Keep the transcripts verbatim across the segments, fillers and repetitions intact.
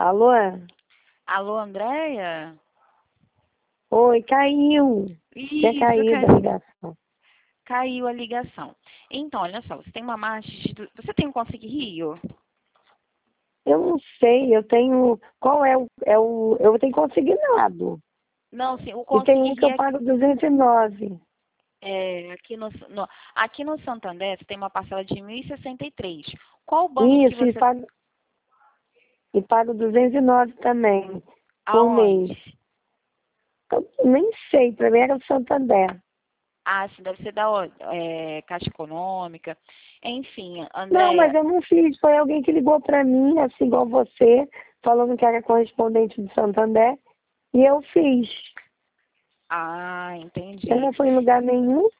Alô? Alô, Andréia? Oi, caiu. Tinha Isso, caído a caiu. ligação. Caiu a ligação. Então, olha só, você tem uma margem de... Você tem um Consigue Rio? Eu não sei, eu tenho. Qual é o. É o eu tenho consignado. Não, sim, o E tem Consigue um que eu Rio pago duzentos e nove. é, é aqui, no, no, aqui no Santander você tem uma parcela de mil e sessenta e três. Qual banco que Isso, e você... pago, e pago duzentos e nove também, por mês. Aonde? Eu nem sei, para mim era o Santander. Ah, sim, deve ser da é, Caixa Econômica. Enfim, Não, mas Andréia, eu não fiz. Foi alguém que ligou para mim, assim igual você, falando que era correspondente do Santander, e eu fiz. ah, Eu entendi. não fui em lugar nenhum.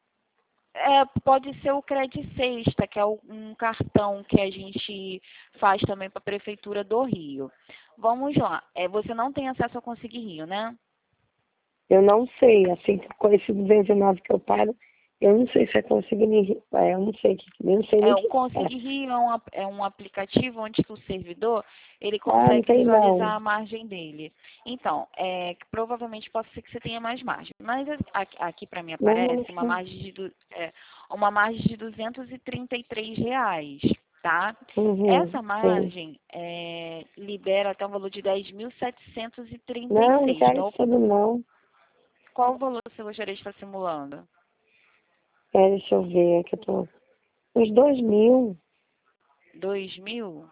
É, pode ser o Credit Sexta, que é um cartão que a gente faz também para a Prefeitura do Rio. Vamos lá. É, você não tem acesso ao Consigue Rio, né? Eu não sei, assim, com esse duzentos e nove que eu pago, eu não sei se é conseguir, é, eu não sei, que- eu não sei nem É, o o que é. Consigue Rio é um, ap- é um aplicativo onde que o servidor ele Ah, não consegue tem visualizar não. a margem dele. Então, é, que provavelmente pode ser que você tenha mais margem. Mas a- aqui, aqui para mim Não, não aparece uma sei. margem de, du- é, uma margem de duzentos e trinta e três reais, tá? Uhum, Essa sim. margem é, libera até um valor de dez mil setecentos e trinta e Não, não seis. quero Então, isso tudo não. qual o valor você gostaria de estar simulando? É, deixa eu ver, que eu tô... Uns dois mil, Dois mil?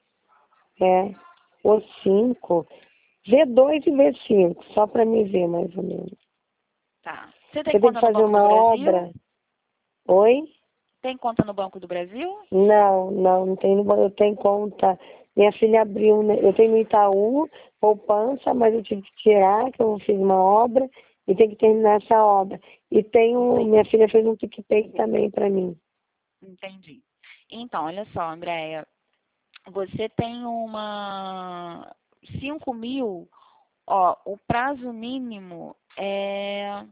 é, ou cinco. V dois e V cinco, só para me ver mais ou menos. Tá. Você tem Eu tenho que conta no fazer Banco do uma Brasil? obra. Oi? Tem conta no Banco do Brasil? Não, não, não tenho, eu tenho conta. Minha filha abriu, né, eu tenho no Itaú, poupança, mas eu tive que tirar, que eu fiz uma obra e tenho que terminar essa obra. E tenho, minha Entendi. filha fez um PicPay também para mim. Entendi. Então, olha só, Andréia, você tem uma cinco mil, ó, o prazo mínimo é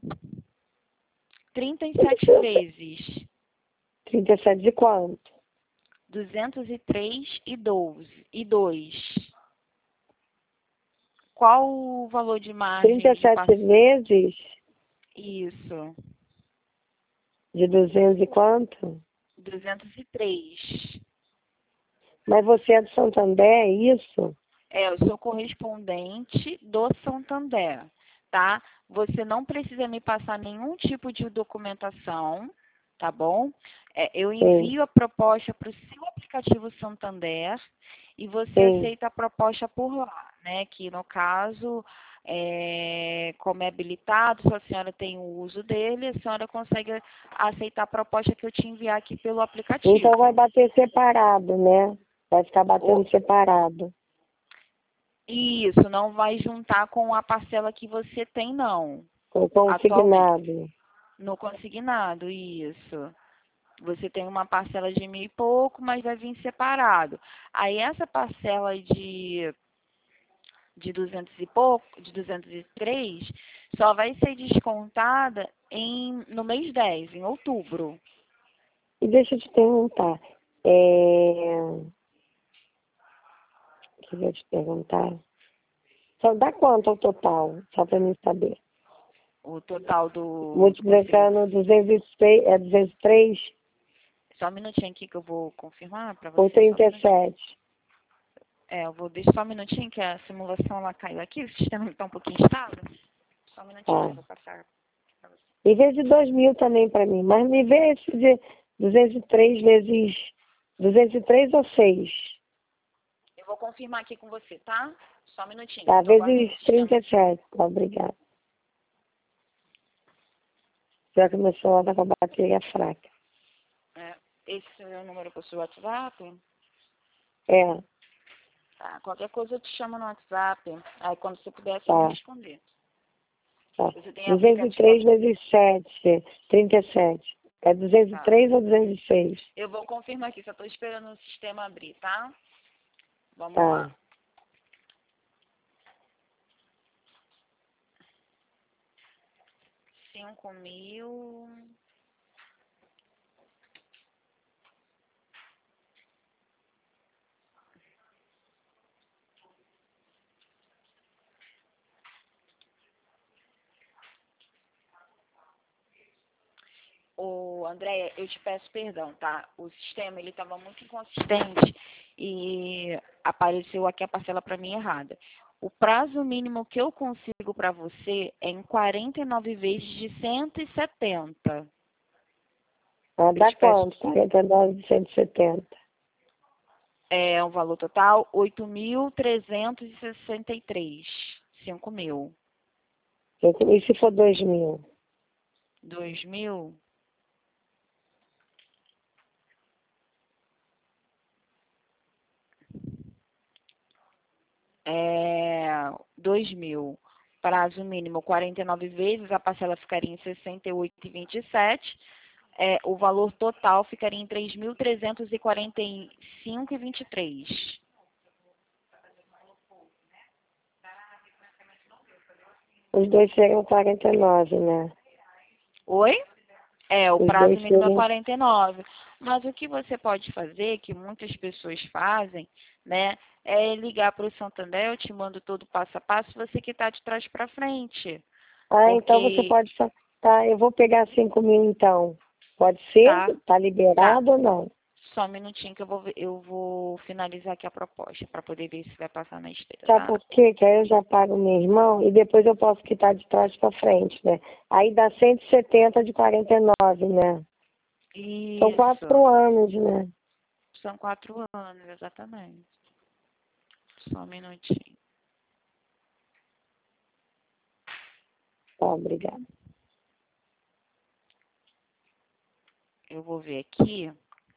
trinta e sete vezes, trinta e sete de quanto? duzentos e três e doze e dois. Qual o valor de trinta margem e de sete pass... vezes Isso, de duzentos e quanto? duzentos e três. Mas você é do Santander, é isso? É, eu sou correspondente do Santander, tá? Você não precisa me passar nenhum tipo de documentação, tá bom? É, eu Sim, envio a proposta para o seu aplicativo Santander e você sim. aceita a proposta por lá, né? Que no caso, é, como é habilitado, se a senhora tem o uso dele, a senhora consegue aceitar a proposta que eu te enviar aqui pelo Então vai aplicativo. bater separado, né? Vai ficar batendo separado. Isso, não vai juntar com a parcela que você tem, não. Com Atualmente. consignado. No consignado, isso. Você tem uma parcela de mil e pouco, mas vai vir separado. Aí essa parcela de, de duzentos e pouco, de duzentos e três, só vai ser descontada em, no mês dez, em outubro. E deixa eu te perguntar. É... Que eu ia te perguntar. Só dá quanto ao total? Só para mim saber. O total do, do consignado. Multiplicando duzentos e três, é duzentos e três Só um minutinho aqui que eu vou confirmar para por você, só um trinta e minutinho. sete. É, eu vou deixar só um minutinho que a simulação ela caiu aqui, o sistema está um pouquinho instável. Só um minutinho que Tá. eu vou passar para você. E vezes dois mil também para mim. Mas me vê esse de duzentos e três vezes duzentos e três ou seis. Eu vou confirmar aqui com você, tá? Só um minutinho, que eu Tá, estou aguardando o vezes trinta sistema. e sete. Tá, obrigada. Já que meu celular tá com a bateria fraca. É, esse é o número para o seu WhatsApp? É, Tá, qualquer coisa eu te chamo no WhatsApp. Aí quando você puder, é só me tá. responder. Tá. Você tem duzentos e aplicativo? três vezes sete, trinta e sete. É duzentos e Tá. três ou duzentos e seis? Eu vou confirmar aqui, só estou esperando o sistema abrir, tá? Vamos lá. Tá. Cinco mil. Andréia, eu te peço perdão, tá? O sistema, ele estava muito inconsistente e apareceu aqui a parcela para mim errada. O prazo mínimo que eu consigo para você é em quarenta e nove vezes de cento e setenta. Ah, dá te peço- quanto? quarenta e nove de cento e setenta. É um valor total oito mil trezentos e sessenta e três. cinco mil. E se for dois mil? dois mil? É, dois mil. Prazo mínimo quarenta e nove vezes, a parcela ficaria em sessenta e oito vírgula vinte e sete. É, o valor total ficaria em três mil trezentos e quarenta e cinco vírgula vinte e três. Os dois seriam quarenta e nove, né? Oi? É, o Os prazo dois mínimo é seriam... quarenta e nove. Mas o que você pode fazer, que muitas pessoas fazem, né, é ligar para o Santander, eu te mando todo passo a passo, você que está de trás para frente. Ah, então você Porque, pode... fa- Tá, eu vou pegar cinco mil então. Pode ser? tá, Tá tá. liberado ou não? Só um minutinho que eu vou, ver- eu vou finalizar aqui a proposta, para poder ver se vai passar na esteira, Sabe tá? por quê? Que aí eu já pago meu irmão e depois eu posso quitar de trás para frente, né? Aí dá cento e setenta de quarenta e nove, né? São Isso. quatro anos, né? São quatro anos, exatamente. Só um minutinho. Tá, obrigada. Eu vou ver aqui.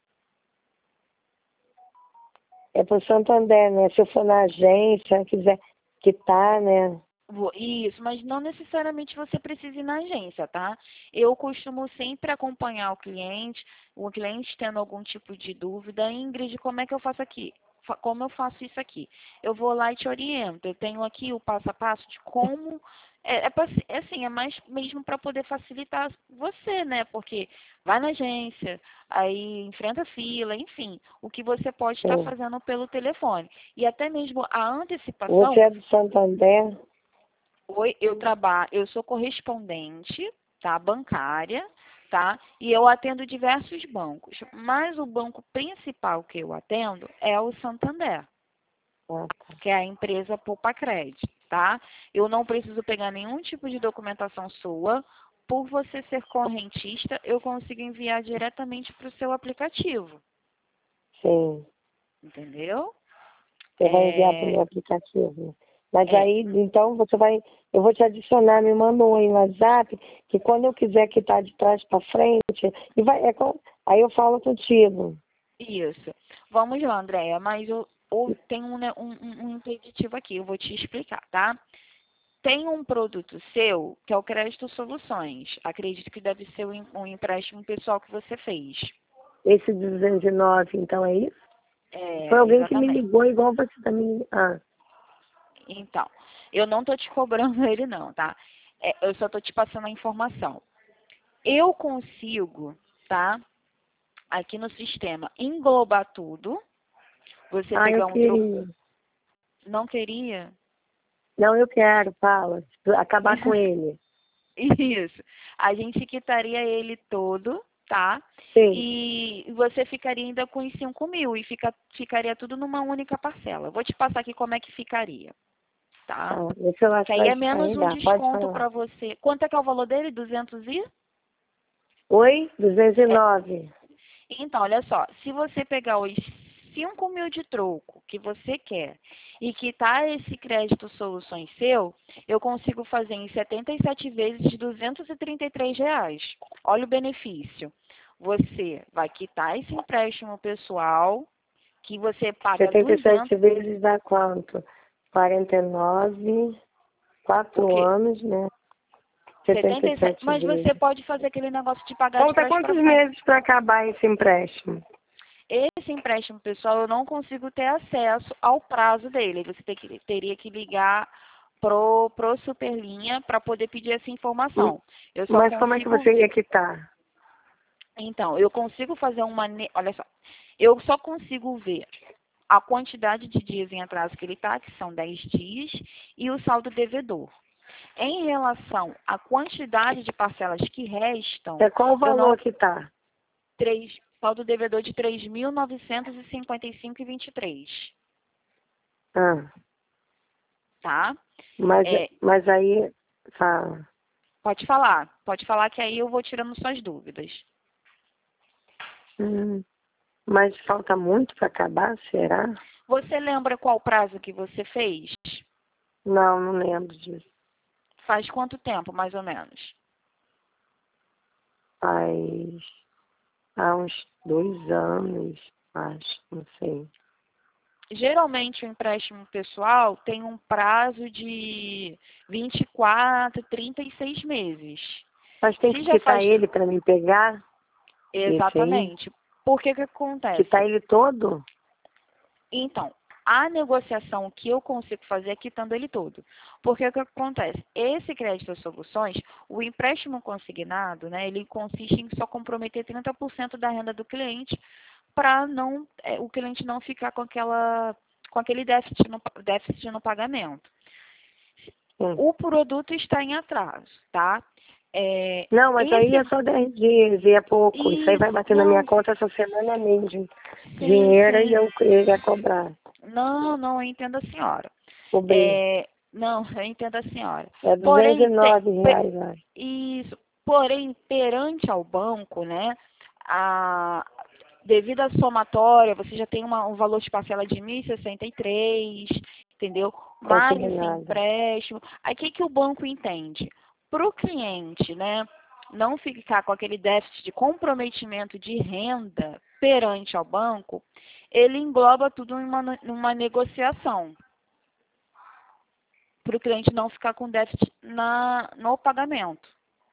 É pro Santander, né? Se eu for na agência, quiser quitar, né? Vou- Isso, mas não necessariamente você precisa ir na agência, tá? Eu costumo sempre acompanhar o cliente, o cliente tendo algum tipo de dúvida. Ingrid, como é que eu faço aqui? Fa- Como eu faço isso aqui? Eu vou lá e te oriento. Eu tenho aqui o passo a passo de como. É, é, pra- é assim, é mais mesmo para poder facilitar você, né? Porque vai na agência, aí enfrenta fila, enfim, o que você pode estar Sim. fazendo pelo telefone. E até mesmo a Você antecipação. é do Santander? Oi, eu trabalho, eu sou correspondente, tá, bancária, tá? E eu atendo diversos bancos, mas o banco principal que eu atendo é o Santander, Ah, tá. que é a empresa Poupa Crédito, tá? Eu não preciso pegar nenhum tipo de documentação sua. Por você ser correntista, eu consigo enviar diretamente para o seu aplicativo, Sim. entendeu? Você vai enviar para o É, meu aplicativo. Mas é, aí, então, você vai... Eu vou te adicionar, me manda um aí no WhatsApp, que quando eu quiser quitar de trás para frente, e vai, é, com- aí eu falo contigo. isso. Vamos lá, Andréia, mas eu, eu tenho um, né, um, um um impeditivo aqui, eu vou te explicar, tá? Tem um produto seu, que é o Crédito Soluções. Acredito que deve ser um um empréstimo pessoal que você fez. Esse de duzentos e nove, então, é isso? Foi É, alguém que me exatamente. ligou igual você também. Ah, Então, eu não estou te cobrando ele não, tá? É, eu só estou te passando a informação. Eu consigo, tá? Aqui no sistema, englobar tudo. Você ah, eu pegar um troco. queria. Não queria? Não, eu quero, fala. Acabar com ele. Isso. A gente quitaria ele todo, tá? Sim. E você ficaria ainda com os cinco mil e fica, ficaria tudo numa única parcela. Vou te passar aqui como é que ficaria, Tá, tá? deixa eu Que aí achar é de menos um carregar. Pode desconto falar. para você. Quanto é que é o valor dele? duzentos e? Oi? duzentos e É, nove. então, olha só. Se você pegar os cinco mil de troco que você quer e quitar esse crédito soluções seu, eu consigo fazer em setenta e sete vezes de duzentos e trinta e três reais. Olha o benefício. Você vai quitar esse empréstimo pessoal que você paga setenta e sete duzentos, vezes dá quanto? quarenta e nove, o quatro quê? anos, né? setenta setenta e e sete, sete mas você vezes. pode fazer aquele negócio de pagar de Falta trás para quantos frente. meses para acabar esse empréstimo? Esse empréstimo pessoal eu não consigo ter acesso ao prazo dele. Você ter que- teria que ligar pro, pro Superlinha para poder pedir essa informação. Eu só Mas como é que consigo você ia ver. quitar? Então, eu consigo fazer uma. ne- Olha só. Eu só consigo ver a quantidade de dias em atraso que ele está, que são dez dias, e o saldo devedor. Em relação à quantidade de parcelas que restam, É qual o eu não. valor que tá? três, saldo devedor de três mil novecentos e cinquenta e cinco reais e vinte e três centavos. Ah, Tá? mas, É, mas aí, fala. pode falar. Pode falar que aí eu vou tirando suas dúvidas. Hum, mas falta muito para acabar, será? Você lembra qual prazo que você fez? Não, não lembro disso. Faz quanto tempo, mais ou menos? Faz há uns dois anos, acho, não sei. Geralmente o empréstimo pessoal tem um prazo de vinte e quatro, trinta e seis meses. Mas tem Se que já quitar faz ele para me pegar? Esse aí? exatamente. Por que que Quitar acontece? ele todo? Então, a negociação que eu consigo fazer é quitando ele todo. Porque o que acontece? Esse crédito às soluções, o empréstimo consignado, né, ele consiste em só comprometer trinta por cento da renda do cliente para não é, o cliente não ficar com aquela com aquele déficit no, déficit no pagamento. Sim. O produto está em atraso, tá? É, Não, mas aí esse é só dez dias e é pouco. Isso aí vai isso, bater na minha não, conta essa semana mesmo. sim, Dinheiro e sim. eu ia cobrar. Não, não, eu entendo a senhora. Cobrir. É, não, eu entendo a senhora. É duzentos e Porém, te- nove pe- reais, acho. isso, porém, perante ao banco, né, a, devido à somatória, você já tem uma, um valor de parcela de mil e sessenta e três, entendeu? Mais esse Consignado. empréstimo. Aí, o que, que o banco entende? Para o cliente, né, não ficar com aquele déficit de comprometimento de renda perante ao banco, ele engloba tudo em uma, numa negociação, para o cliente não ficar com déficit na, no pagamento.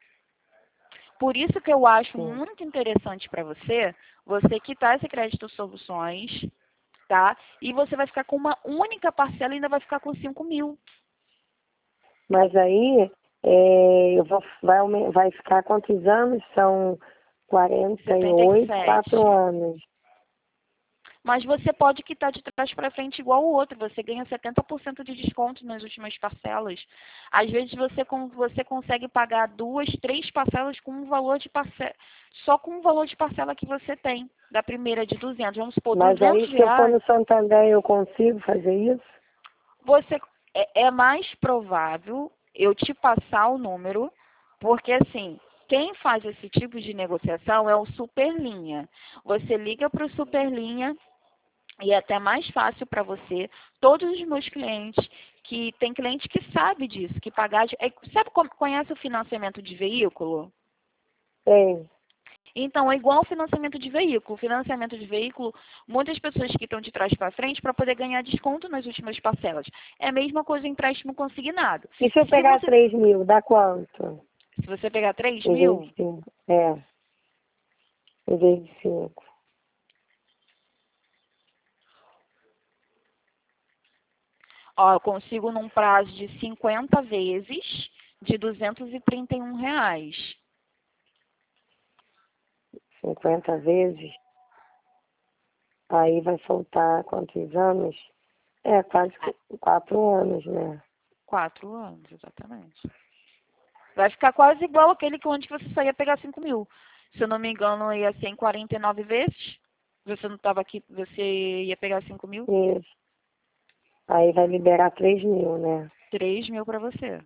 Por isso que eu acho Sim. muito interessante para você, você quitar esse crédito soluções, tá? E você vai ficar com uma única parcela e ainda vai ficar com cinco mil. Mas aí é, eu vou, vai, aumen- vai ficar quantos anos? São quarenta e setenta e oito, quatro sete. anos. Mas você pode quitar de trás para frente igual o outro. Você ganha setenta por cento de desconto nas últimas parcelas. Às vezes você, você consegue pagar duas, três parcelas com um valor de parcela, só com o valor de parcela que você tem. Da primeira de duzentos. Vamos supor, Mas duzentos aí se eu for reais. no Santander eu consigo fazer isso? Você, é, é mais provável eu te passar o número, porque assim, quem faz esse tipo de negociação é o Superlinha. Você liga para o Superlinha e é até mais fácil para você. Todos os meus clientes, que tem cliente que sabe disso, que pagar de, é, sabe como conhece o financiamento de veículo? Tem. Então, é igual ao financiamento de veículo. Financiamento de veículo, muitas pessoas que estão de trás para frente para poder ganhar desconto nas últimas parcelas. É a mesma coisa em empréstimo consignado. E se eu Se pegar você, três mil, dá quanto? se você pegar três Em vez mil, de cinco. É, em vez de cinco. ó, eu consigo num prazo de cinquenta vezes de duzentos e trinta e um reais. Cinquenta vezes. Aí vai faltar quantos anos? É, quase qu- quatro anos, né? Quatro anos, exatamente. Vai ficar quase igual aquele que onde você só ia pegar cinco mil. Se eu não me engano, ia ser em quarenta e nove vezes. Você não estava aqui, você ia pegar cinco mil? Isso. Aí vai liberar três mil, né? Três mil para você.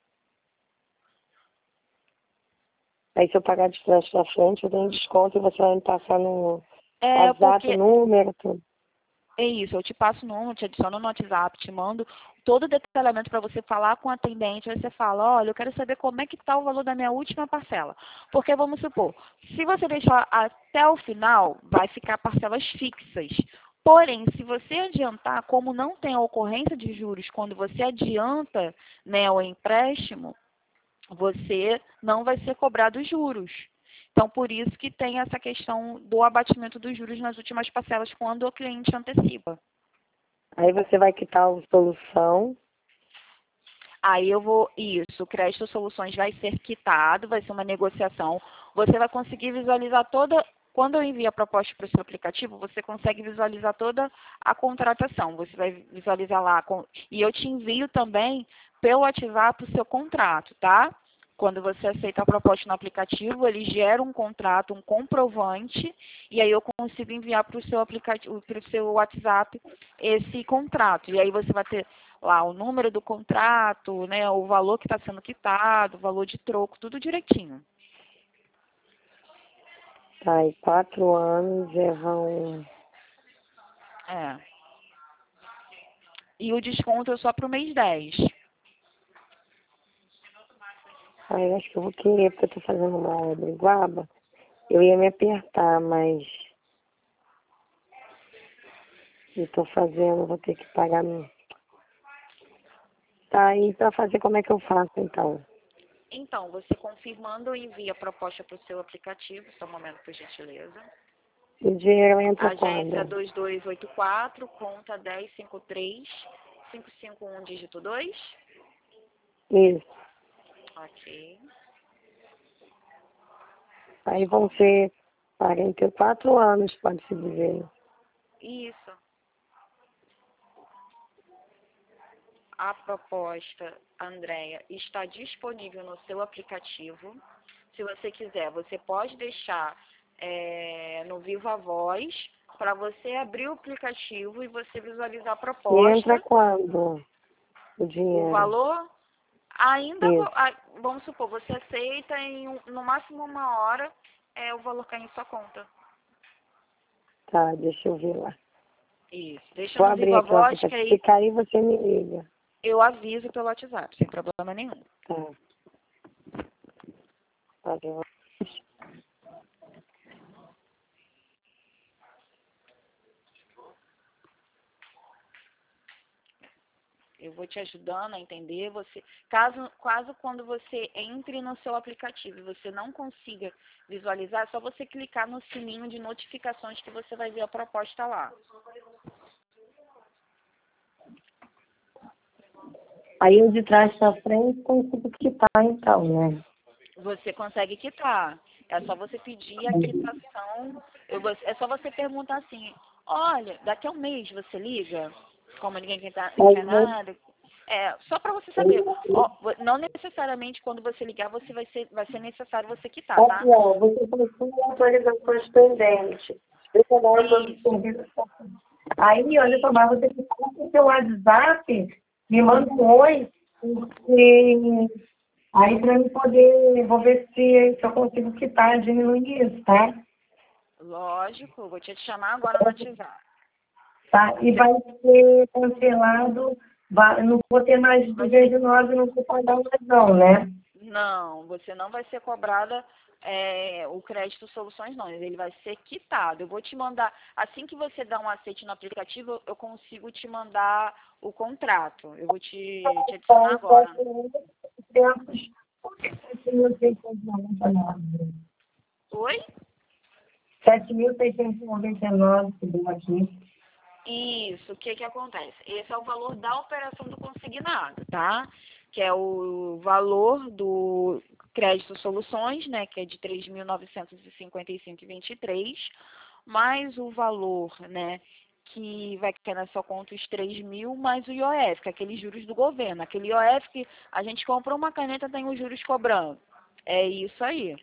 Aí se eu pagar de frente pra frente, eu tenho desconto e você vai me passar no É, WhatsApp, porque o número, tudo. é isso, eu te passo o número, te adiciono no WhatsApp, te mando todo o detalhamento para você falar com o atendente, aí você fala, olha, eu quero saber como é que está o valor da minha última parcela. Porque vamos supor, se você deixar até o final, vai ficar parcelas fixas. Porém, se você adiantar, como não tem a ocorrência de juros quando você adianta, né, o empréstimo, você não vai ser cobrado juros. Então, por isso que tem essa questão do abatimento dos juros nas últimas parcelas quando o cliente antecipa. Aí você vai quitar a solução. Aí eu vou, isso, o crédito soluções vai ser quitado, vai ser uma negociação. Você vai conseguir visualizar toda, quando eu envio a proposta para o seu aplicativo, você consegue visualizar toda a contratação. Você vai visualizar lá, com, e eu te envio também pelo WhatsApp o seu contrato, tá? Quando você aceita a proposta no aplicativo, ele gera um contrato, um comprovante, e aí eu consigo enviar para o seu aplicativo, para o seu WhatsApp esse contrato. E aí você vai ter lá o número do contrato, né, o valor que está sendo quitado, o valor de troco, tudo direitinho. Tá, e quatro anos já vão... É. E o desconto é só para o mês dez. Ah, eu acho que eu vou querer, porque eu tô fazendo uma obra em Guaba. Eu ia me apertar, mas... eu tô fazendo, vou ter que pagar... meu- Tá, e pra fazer, como é que eu faço, então? Então, você confirmando, envia a proposta para o seu aplicativo. Só um momento, por gentileza. O dinheiro entra Agência quando? dois dois oito quatro, conta dez cinco três, cinco cinco um, dígito dois. Isso. Ok. Aí vão ser quarenta e quatro anos, pode-se dizer. Isso. A proposta, Andréia, está disponível no seu aplicativo. Se você quiser, você pode deixar é, no Viva Voz para você abrir o aplicativo e você visualizar a E entra proposta. quando o O dinheiro? valor, ainda, Isso. ah, vamos supor, você aceita em um- no máximo uma hora, é, o valor cai em sua conta. Tá, deixa eu ver lá. Isso. Deixa Vou no abrir Viva aqui o Voz que aplicativo. Se aí cair, você me liga. eu aviso pelo WhatsApp, sem problema nenhum. Tá. Valeu. Eu vou te ajudando a entender. Você, caso, caso quando você entre no seu aplicativo e você não consiga visualizar, é só você clicar no sininho de notificações que você vai ver a proposta lá. Aí o de trás pra frente consigo quitar, então, né? Você consegue quitar. É só você pedir a quitação. Eu vou- é só você perguntar assim, olha, daqui a um mês você liga? Como ninguém quer, tá- quer Às vezes, nada. É, só para você saber. Ó, vo- não necessariamente quando você ligar você vai ser, vai ser necessário você quitar, aqui, tá? ó, você precisa atualizações pendentes. Deixa eu dar todos os Isso. serviços. Aí, olha só, Isso. mas você fica com o seu WhatsApp, me manda um oi, porque aí para eu poder, vou ver se, se eu consigo quitar, diminuir isso, tá? Lógico, eu vou te chamar agora no WhatsApp. Tá? E Você vai ser cancelado, vai, não vou ter mais vai ser, duzentos e nove, não vou pagar mais não, né? não, você não vai ser cobrada é, o crédito soluções não, ele vai ser quitado. Eu vou te mandar, assim que você dá um aceite no aplicativo, eu consigo te mandar o contrato. Eu vou te, te adicionar Então, agora. sete mil seiscentos e noventa e nove. Oi? sete mil seiscentos e noventa e nove que deu aqui. Isso, o que que acontece? Esse é o valor da operação do consignado, tá? Que é o valor do crédito soluções, né, que é de três mil novecentos e cinquenta e cinco vírgula vinte e três, mais o valor, né, que vai cair na sua conta os três mil, mais o I O F, que é aqueles juros do governo. Aquele I O F que a gente comprou uma caneta, tem os juros cobrando. É isso aí.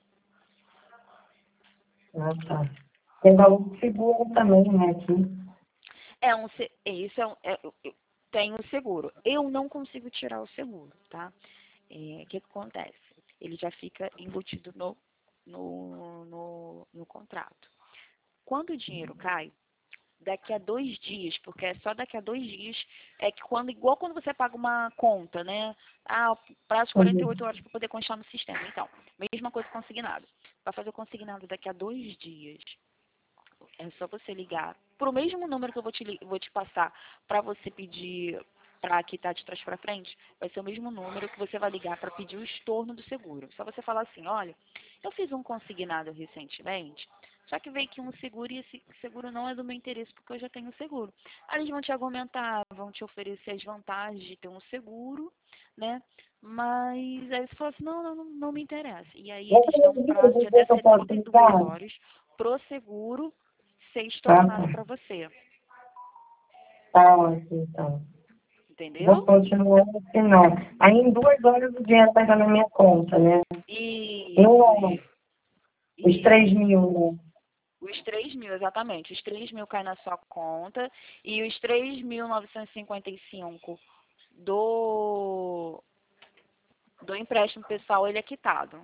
Ah, tá. Tem valor de seguro também, né, aqui. É um, se- é isso é, um, é eu- tem o seguro. Eu não consigo tirar o seguro, tá? É, o que, que acontece? Ele já fica embutido no, no, no, no contrato. Quando o dinheiro cai, daqui a dois dias, porque é só daqui a dois dias, é que quando, igual quando você paga uma conta, né? Ah, prazo de quarenta e oito Uhum. horas para poder constar no sistema. Então, mesma coisa consignado. Para fazer o consignado daqui a dois dias, é só você ligar para o mesmo número que eu vou te, li- vou te passar para você pedir para quitar de trás para frente, vai ser o mesmo número que você vai ligar para pedir o estorno do seguro. Só você falar assim, olha, eu fiz um consignado recentemente, só que veio que um seguro e esse seguro não é do meu interesse porque eu já tenho seguro. Aí eles vão te argumentar, vão te oferecer as vantagens de ter um seguro, né? Mas aí você fala assim, não, não, não não me interessa. E aí eles dão um Você prazo de dizer até que eu posso setenta e duas ligar? horas pro seguro ser Ah, estornado tá. para você. Tá ótimo, então. Entendeu? Vou continuar no final. Aí em duas horas o dinheiro vai estar na minha conta, né? Isso, Não, isso, os isso. três mil, né? Os três mil, exatamente. Os três mil caem na sua conta e os três mil novecentos e cinquenta e cinco do, do empréstimo pessoal, ele é quitado.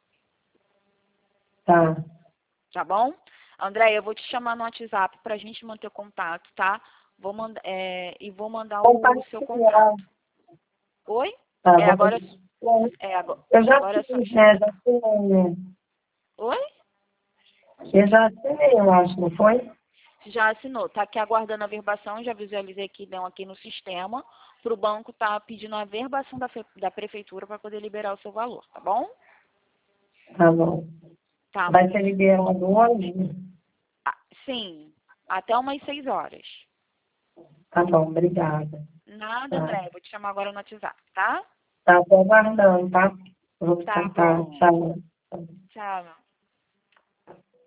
Tá. Tá bom? André, eu vou te chamar no WhatsApp pra gente manter contato, tá? Vou mandar, é, e vou mandar o seu Compartilhar. contato. Oi? Tá, É, vou... agora, é, agora, Eu já agora é só fiz, né? chegar. Já assinei, né? Oi? Eu já assinei, eu acho, não foi? Já assinou, tá aqui aguardando a verbação, já visualizei aqui, deu aqui no sistema, para o banco tá pedindo a verbação da, fe- da prefeitura para poder liberar o seu valor, tá bom? Tá bom. Tá. Vai ser liberado hoje? Ah, sim, até umas seis horas. Tá bom, obrigada. Nada, Tá, André, vou te chamar agora no WhatsApp, tá? tá tô aguardando, tá? Vou Tá ficar, tá, bom. tchau. Tchau.